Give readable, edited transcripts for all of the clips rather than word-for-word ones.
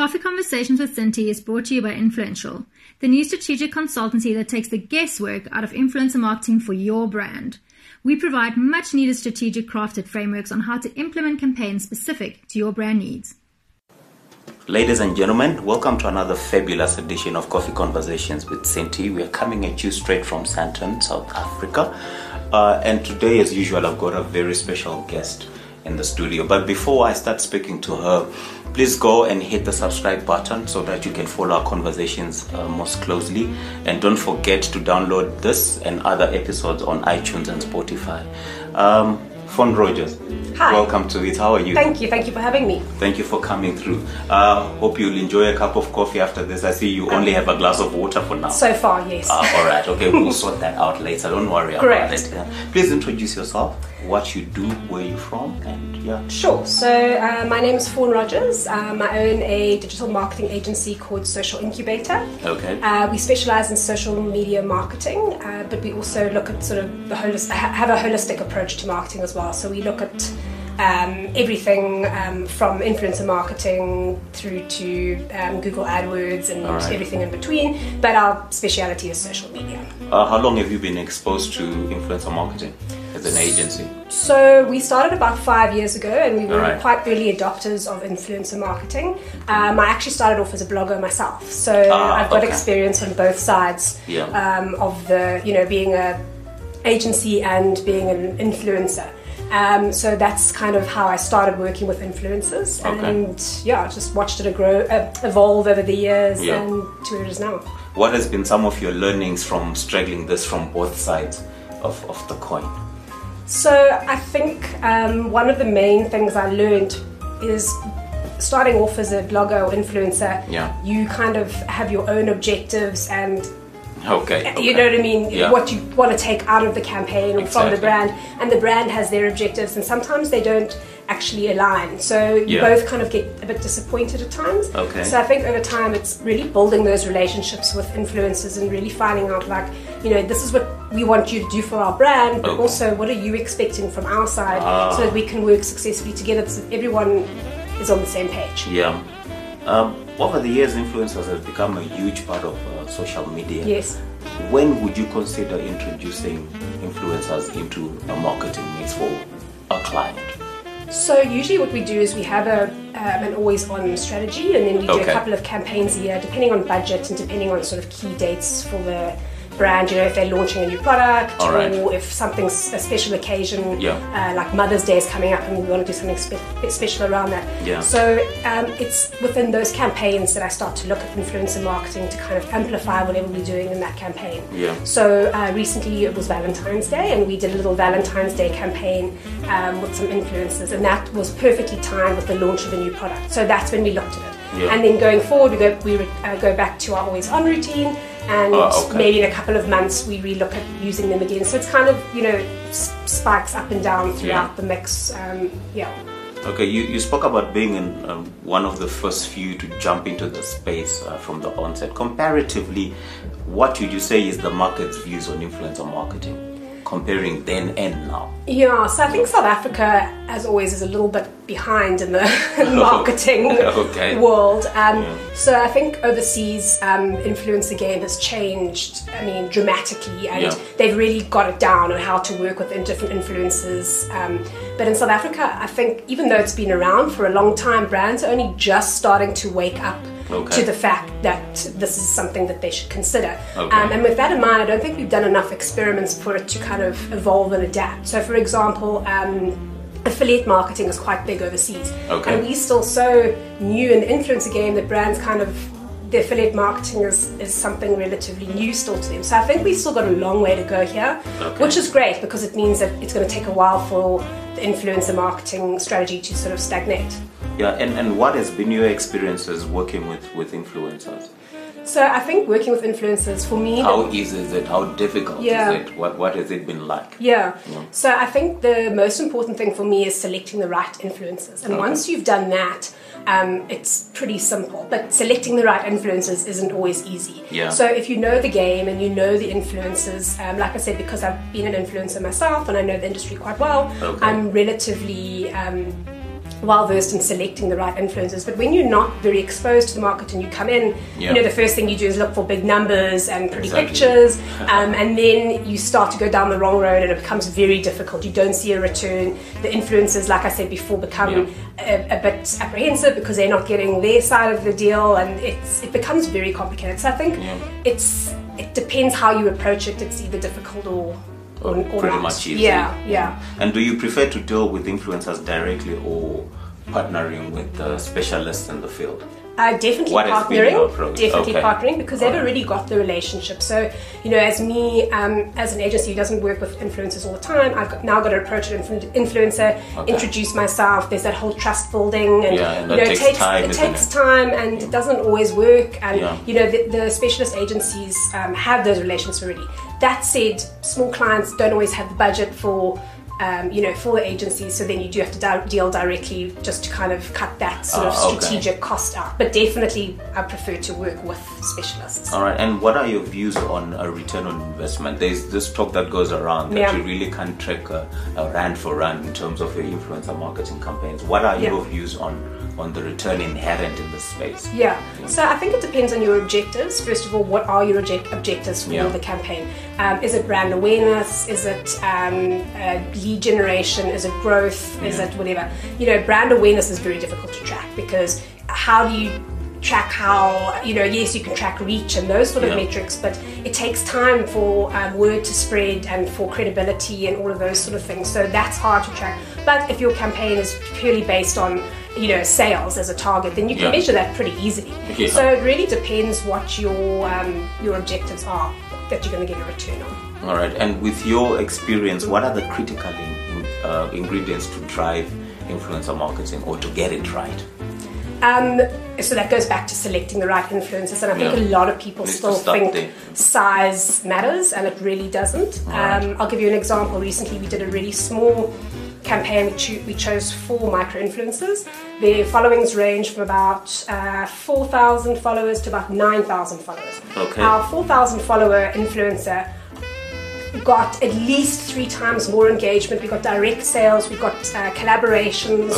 Coffee Conversations with Cinti is brought to you by Influential, the new strategic consultancy that takes the guesswork out of influencer marketing for your brand. We provide much-needed strategic crafted frameworks on how to implement campaigns specific to your brand needs. Ladies and gentlemen, welcome to another fabulous edition of Coffee Conversations with Cinti. We are coming at you straight from Sandton, South Africa. And today, as usual, I've got a very special guest in the studio. But before I start speaking to her, please go and hit the subscribe button so that you can follow our conversations most closely. And don't forget to download this and other episodes on iTunes and Spotify. Fawn Rogers, hi. Welcome to it. How are you? Thank you for having me. Thank you for coming through. Hope you'll enjoy a cup of coffee after this. I see you only have a glass of water for now. So far, yes. All right, okay, we'll sort that out later. Don't worry about it. Yeah. Please introduce yourself, what you do, where you're from, and yeah. Sure. So my name is Fawn Rogers. I own a digital marketing agency called Social Incubator. Okay. We specialize in social media marketing, but we also look at sort of have a holistic approach to marketing as well. So we look at everything from influencer marketing through to Google AdWords and everything in between, but our speciality is social media. How long have you been exposed to influencer marketing as an agency? So we started about 5 years ago, and we were quite early adopters of influencer marketing. I actually started off as a blogger myself, so I've got experience on both sides of the, being an agency and being an influencer. So that's kind of how I started working with influencers, and just watched it evolve over the years and to where it is now. What has been some of your learnings from straddling this from both sides of the coin? So I think one of the main things I learned is starting off as a blogger or influencer, you kind of have your own objectives and you know what I mean, what you want to take out of the campaign or from the brand, and the brand has their objectives, and sometimes they don't actually align, so you both kind of get a bit disappointed at times. So I think over time it's really building those relationships with influencers and really finding out, like, this is what we want you to do for our brand, but also what are you expecting from our side, so that we can work successfully together so that everyone is on the same page. Over the years, influencers have become a huge part of social media. Yes. When would you consider introducing influencers into a marketing mix for a client? So usually what we do is we have an always-on strategy, and then we do a couple of campaigns a year, depending on budget and depending on sort of key dates for the brand, if they're launching a new product or if something's a special occasion, like Mother's Day is coming up and we want to do something special around that. So it's within those campaigns that I start to look at influencer marketing to kind of amplify whatever we're doing in that campaign. So recently it was Valentine's Day, and we did a little Valentine's Day campaign with some influencers, and that was perfectly timed with the launch of a new product. So that's when we looked at it. And then going forward, we go back to our always-on routine, and maybe in a couple of months we re-look at using them again. So it's kind of, spikes up and down throughout the mix. Okay, you spoke about being in one of the first few to jump into the space from the onset. Comparatively, what would you say is the market's views on influencer marketing, comparing then and now? So I think South Africa, as always, is a little bit behind in the marketing world. So I think overseas, influencer game has changed, dramatically, and they've really got it down on how to work with different influencers. But in South Africa, I think even though it's been around for a long time, brands are only just starting to wake up to the fact that this is something that they should consider. And with that in mind, I don't think we've done enough experiments for it to kind of evolve and adapt. So for example, affiliate marketing is quite big overseas, and we're still so new in the influencer game that brands kind of, the affiliate marketing is something relatively new still to them. So I think we've still got a long way to go here, which is great because it means that it's going to take a while for the influencer marketing strategy to sort of stagnate. And what has been your experiences working with influencers? So I think working with influencers, for me... How easy is it? How difficult is it? What has it been like? So I think the most important thing for me is selecting the right influencers. And once you've done that, it's pretty simple. But selecting the right influencers isn't always easy. So if you know the game and you know the influencers, like I said, because I've been an influencer myself and I know the industry quite well, I'm relatively... well versed in selecting the right influencers. But when you're not very exposed to the market and you come in, you know, the first thing you do is look for big numbers and pretty pictures, and then you start to go down the wrong road and it becomes very difficult. You don't see a return. The influencers, like I said before, become a bit apprehensive because they're not getting their side of the deal, and it becomes very complicated. So I think it depends how you approach it. It's either difficult or pretty not. much easy. Yeah. And do you prefer to deal with influencers directly or partnering with specialists in the field? Definitely partnering because they've already got the relationship. So, you know, as me, as an agency who doesn't work with influencers all the time, I've now got to approach an influencer, introduce myself. There's that whole trust building, and you know, it takes time, and it doesn't always work. And you know, the specialist agencies have those relations already. That said, small clients don't always have the budget for you know, for the agencies, so then you do have to deal directly just to kind of cut that sort of strategic cost out. But definitely I prefer to work with specialists. All right, and what are your views on a return on investment? There's this talk that goes around that you really can't track a rand for rand in terms of your influencer marketing campaigns. What are your views on the return inherent in this space? So I think it depends on your objectives. First of all, what are your objectives for the campaign? Is it brand awareness? Is it lead generation? Is it growth? Is it whatever? You know, brand awareness is very difficult to track because how do you track how, you know, yes, you can track reach and those sort of metrics, but it takes time for word to spread and for credibility and all of those sort of things. So that's hard to track. But if your campaign is purely based on, you know, sales as a target, then you can measure that pretty easily. So it really depends what your objectives are that you're going to get a return on. All right, and with your experience, what are the critical ingredients to drive influencer marketing or to get it right? So that goes back to selecting the right influencers, and I think a lot of people still think size matters, and it really doesn't. I'll give you an example. Recently we did a really small campaign. We chose 4 micro-influencers. Their followings range from about 4,000 followers to about 9,000 followers. Our 4,000 follower influencer got at least 3 times more engagement. We got direct sales, we got collaborations,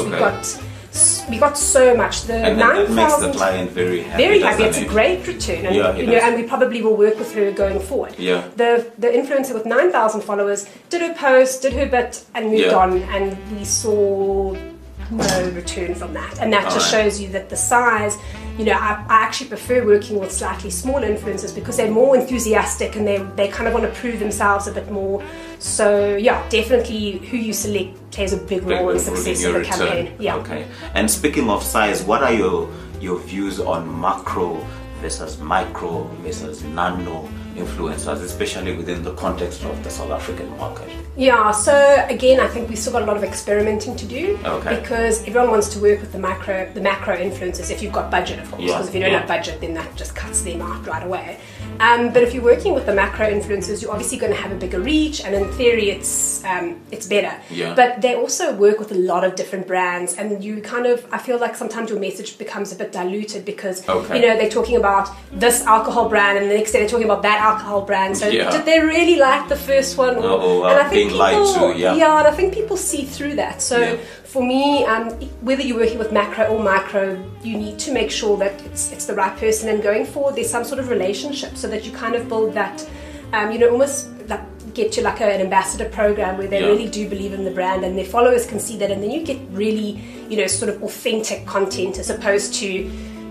we got so much. And that makes the client very happy. Very happy. It's a great return, and you know, and we probably will work with her going forward. The influencer with 9,000 followers did her post, did her bit, and moved on, and we saw no return from that. And that just shows you that the size, you know, I actually prefer working with slightly smaller influencers because they're more enthusiastic and they kind of want to prove themselves a bit more. So yeah, definitely who you select plays a big role in the success of the campaign. Okay. And speaking of size, what are your views on macro versus micro versus nano influencers, especially within the context of the South African market? Yeah, so again, I think we've still got a lot of experimenting to do because everyone wants to work with the macro influencers if you've got budget, of course, because if you don't have budget, then that just cuts them out right away. But if you're working with the macro influencers, you're obviously going to have a bigger reach, and in theory it's better. But they also work with a lot of different brands, and you kind of, I feel like sometimes your message becomes a bit diluted because you know, they're talking about this alcohol brand and the next day they're talking about that alcohol brand. So did they really like the first one? And I think and I think people see through that. So for me, whether you're working with macro or micro, you need to make sure that it's the right person, and going forward there's some sort of relationship so that you kind of build that, you know, almost like get to like an ambassador program where they really do believe in the brand and their followers can see that, and then you get really, you know, sort of authentic content as opposed to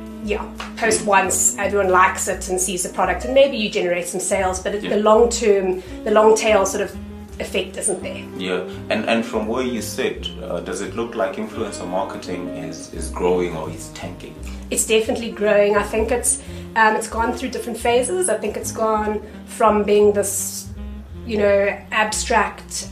post once, everyone likes it and sees the product, and maybe you generate some sales, but the long term, the long tail sort of effect isn't there. And from where you sit, does it look like influencer marketing is growing or is tanking? It's definitely growing. I think it's gone through different phases. I think it's gone from being this, you know, abstract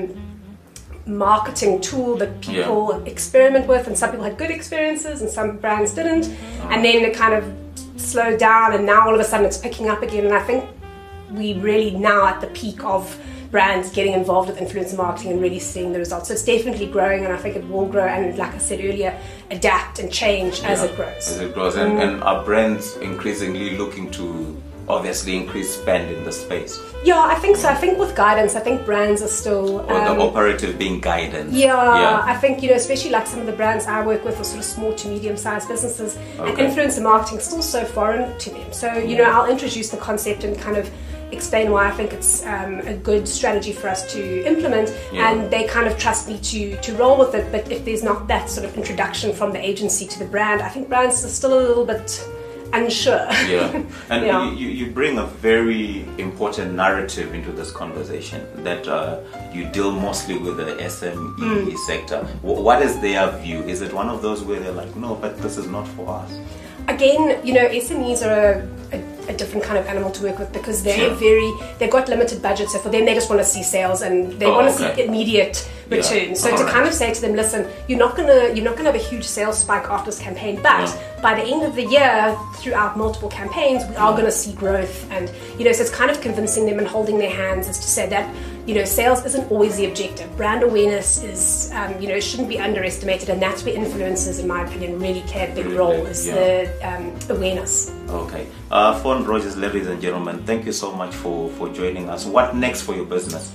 marketing tool that people experiment with, and some people had good experiences and some brands didn't, and then it kind of slowed down, and now all of a sudden it's picking up again. And I think we really now at the peak of brands getting involved with influencer marketing and really seeing the results. So it's definitely growing, and I think it will grow, and like I said earlier, adapt and change as it grows. And are brands increasingly looking to obviously increase spend in the space. Yeah, I think so. I think with guidance, I think brands are still... Or the operative being guidance. Yeah, I think, especially like some of the brands I work with are sort of small to medium-sized businesses, and influencer marketing is still so foreign to them. So, I'll introduce the concept and kind of explain why I think it's a good strategy for us to implement, and they kind of trust me to roll with it. But if there's not that sort of introduction from the agency to the brand, I think brands are still a little bit unsure. And you bring a very important narrative into this conversation, that you deal mostly with the SME sector. What is their view? Is it one of those where they're like, no, but this is not for us? Again, SMEs are a different kind of animal to work with, because they've got limited budgets, so for them they just want to see sales and they want to see immediate returns. So to kind of say to them, listen, you're not gonna have a huge sales spike after this campaign, but by the end of the year, throughout multiple campaigns, we are going to see growth. And so it's kind of convincing them and holding their hands, as to say that sales isn't always the objective. Brand awareness is shouldn't be underestimated, and that's where influencers, in my opinion, really play a big role, is the awareness. Okay. Fawn Rogers, ladies and gentlemen, thank you so much for joining us. What next for your business?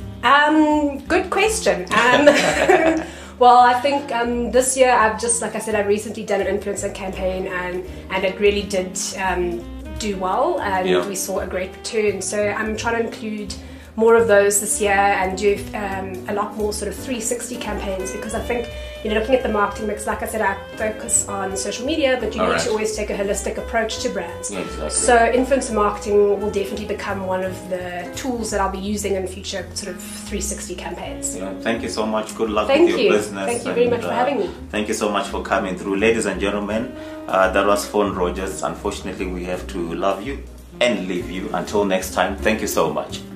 Good question. Well, I think this year I've just, like I said, I've recently done an influencer campaign, and it really did do well, and we saw a great return. So I'm trying to include more of those this year and do a lot more sort of 360 campaigns, because I think, looking at the marketing mix, like I said, I focus on social media, but you need to always take a holistic approach to brands. Exactly. So influencer marketing will definitely become one of the tools that I'll be using in future sort of 360 campaigns. Thank you so much. Good luck with your business. Thank you very much for having me. Thank you so much for coming through. Ladies and gentlemen, that was Fawn Rogers. Unfortunately, we have to love you and leave you. Until next time, thank you so much.